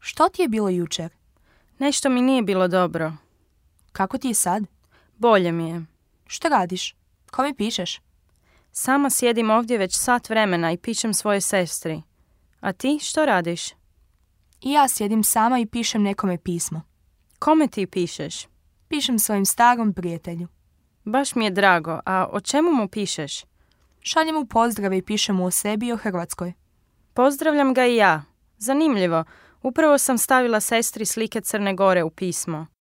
Što ti je bilo jučer? Nešto mi nije bilo dobro. Kako ti je sad? Bolje mi je. Što radiš? Kome pišeš? Sama sjedim ovdje već sat vremena i pišem svojoj sestri. A ti što radiš? I ja sjedim sama i pišem nekome pismo. Kome ti pišeš? Pišem svojim starom prijatelju. Baš mi je drago, a o čemu mu pišeš? Šaljem mu pozdrave i pišem mu o sebi i o Hrvatskoj. Pozdravljam ga i ja. Zanimljivo, upravo sam stavila sestri slike Crne Gore u pismo.